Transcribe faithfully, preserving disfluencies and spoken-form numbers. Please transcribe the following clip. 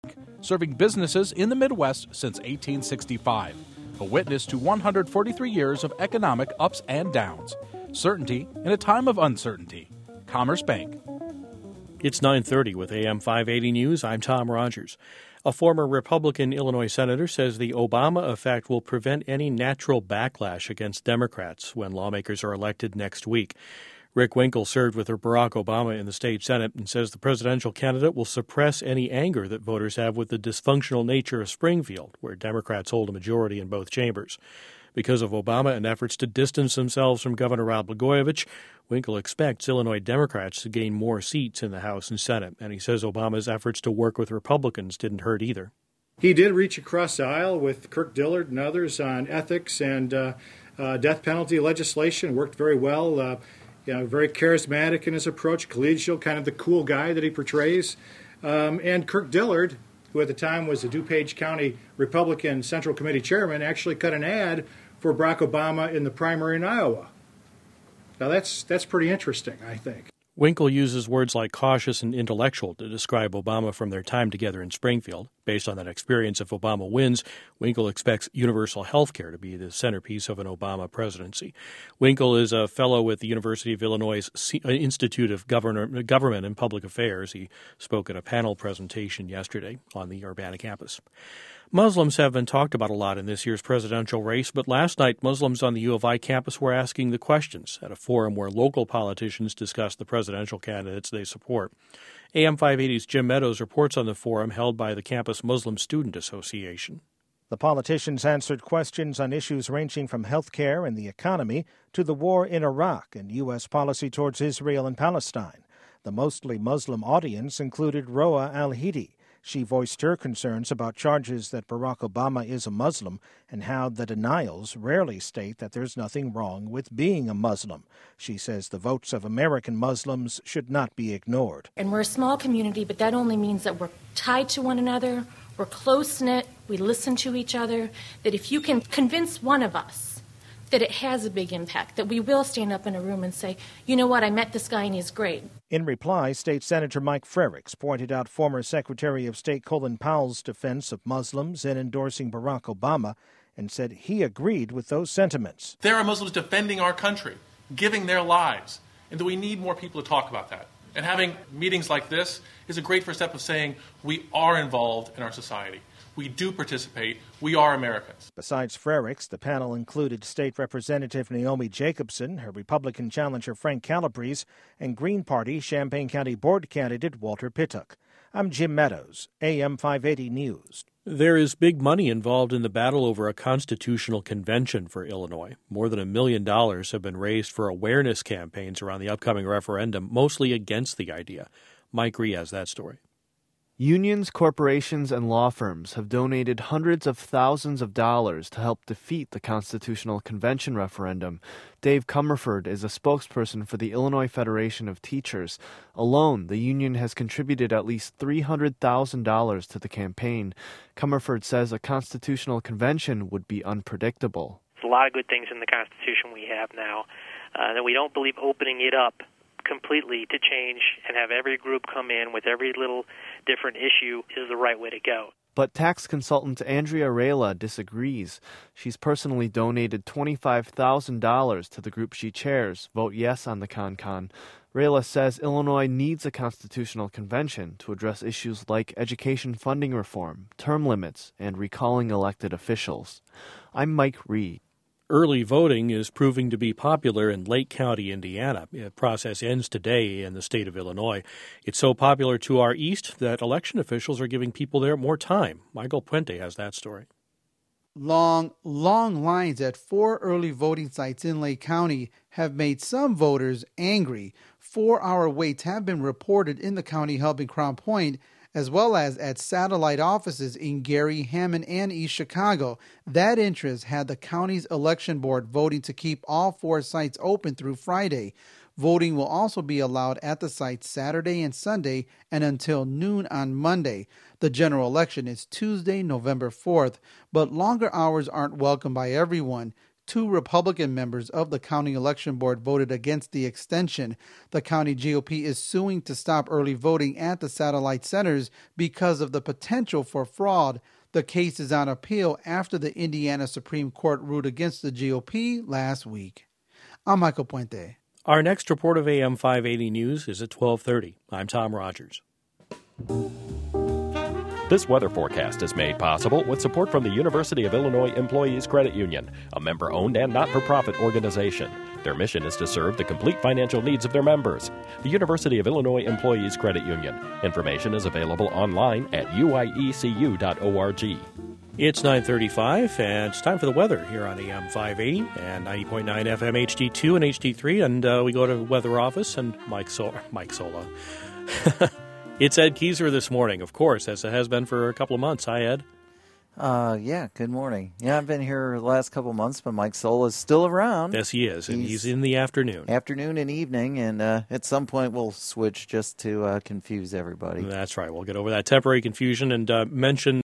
serving businesses in the Midwest since eighteen sixty-five. A witness to one hundred forty-three years of economic ups and downs. Certainty in a time of uncertainty. Commerce Bank. It's nine thirty with A M five eighty News. I'm Tom Rogers. A former Republican Illinois senator says the Obama effect will prevent any natural backlash against Democrats when lawmakers are elected next week. Rick Winkle served with Barack Obama in the state Senate and says the presidential candidate will suppress any anger that voters have with the dysfunctional nature of Springfield, where Democrats hold a majority in both chambers. Because of Obama and efforts to distance themselves from Governor Rod Blagojevich, Winkle expects Illinois Democrats to gain more seats in the House and Senate, and he says Obama's efforts to work with Republicans didn't hurt either. He did reach across the aisle with Kirk Dillard and others on ethics and uh, uh, death penalty legislation, worked very well. Uh, You know, very charismatic in his approach, collegial, kind of the cool guy that he portrays. Um, and Kirk Dillard, who at the time was the DuPage County Republican Central Committee chairman, actually cut an ad for Barack Obama in the primary in Iowa. Now that's that's pretty interesting, I think. Winkle uses words like cautious and intellectual to describe Obama from their time together in Springfield. Based on that experience, if Obama wins, Winkle expects universal health care to be the centerpiece of an Obama presidency. Winkle is a fellow with the University of Illinois' Institute of Governor, Government and Public Affairs. He spoke at a panel presentation yesterday on the Urbana campus. Muslims have been talked about a lot in this year's presidential race, but last night Muslims on the U of I campus were asking the questions at a forum where local politicians discussed the presidential candidates they support. A M five eighty's Jim Meadows reports on the forum held by the Campus Muslim Student Association. The politicians answered questions on issues ranging from health care and the economy to the war in Iraq and U S policy towards Israel and Palestine. The mostly Muslim audience included Roa Al-Hidi. She voiced her concerns about charges that Barack Obama is a Muslim and how the denials rarely state that there's nothing wrong with being a Muslim. She says the votes of American Muslims should not be ignored. And we're a small community, but that only means that we're tied to one another, we're close-knit, we listen to each other, that if you can convince one of us that it has a big impact, that we will stand up in a room and say, you know what, I met this guy and he's great. In reply, State Senator Mike Frerichs pointed out former Secretary of State Colin Powell's defense of Muslims in endorsing Barack Obama and said he agreed with those sentiments. There are Muslims defending our country, giving their lives, and that we need more people to talk about that. And having meetings like this is a great first step of saying we are involved in our society. We do participate. We are Americans. Besides Frerichs, the panel included State Representative Naomi Jacobson, her Republican challenger Frank Calabrese, and Green Party Champaign County Board candidate Walter Pittock. I'm Jim Meadows, A M five eighty News. There is big money involved in the battle over a constitutional convention for Illinois. More than a million dollars have been raised for awareness campaigns around the upcoming referendum, mostly against the idea. Mike Rhee has that story. Unions, corporations, and law firms have donated hundreds of thousands of dollars to help defeat the Constitutional Convention referendum. Dave Comerford is a spokesperson for the Illinois Federation of Teachers. Alone, the union has contributed at least three hundred thousand dollars to the campaign. Comerford says a constitutional convention would be unpredictable. There's a lot of good things in the Constitution we have now, uh, that we don't believe opening it up completely to change and have every group come in with every little different issue is the right way to go. But tax consultant Andrea Rayla disagrees. She's personally donated twenty-five thousand dollars to the group she chairs, Vote Yes on the ConCon. Rayla says Illinois needs a constitutional convention to address issues like education funding reform, term limits, and recalling elected officials. I'm Mike Rhee. Early voting is proving to be popular in Lake County, Indiana. The process ends today in the state of Illinois. It's so popular to our east that election officials are giving people there more time. Michael Puente has that story. Long, long lines at four early voting sites in Lake County have made some voters angry. Four-hour waits have been reported in the county hub in Crown Point, as well as at satellite offices in Gary, Hammond, and East Chicago. That interest had the county's election board voting to keep all four sites open through Friday. Voting will also be allowed at the sites Saturday and Sunday and until noon on Monday. The general election is Tuesday, November fourth, but longer hours aren't welcome by everyone. two Republican members of the county election board voted against the extension. The county G O P is suing to stop early voting at the satellite centers because of the potential for fraud. The case is on appeal after the Indiana Supreme Court ruled against the G O P last week. I'm Michael Puente. Our next report of A M five eighty News is at twelve thirty. I'm Tom Rogers. This weather forecast is made possible with support from the University of Illinois Employees Credit Union, a member-owned and not-for-profit organization. Their mission is to serve the complete financial needs of their members. The University of Illinois Employees Credit Union. Information is available online at u i e c u dot org. It's nine thirty-five, and it's time for the weather here on A M five eighty and ninety point nine F M H D two and H D three. And uh, we go to the weather office, and Mike, so- Mike Sola. It's Ed Kieser this morning, of course, as it has been for a couple of months. Hi, Ed. Uh, yeah, good morning. Yeah, I've been here the last couple of months, but Mike Sola is still around. Yes, he is, and he's, he's in the afternoon. Afternoon and evening, and uh, at some point we'll switch just to uh, confuse everybody. That's right. We'll get over that temporary confusion and uh, mention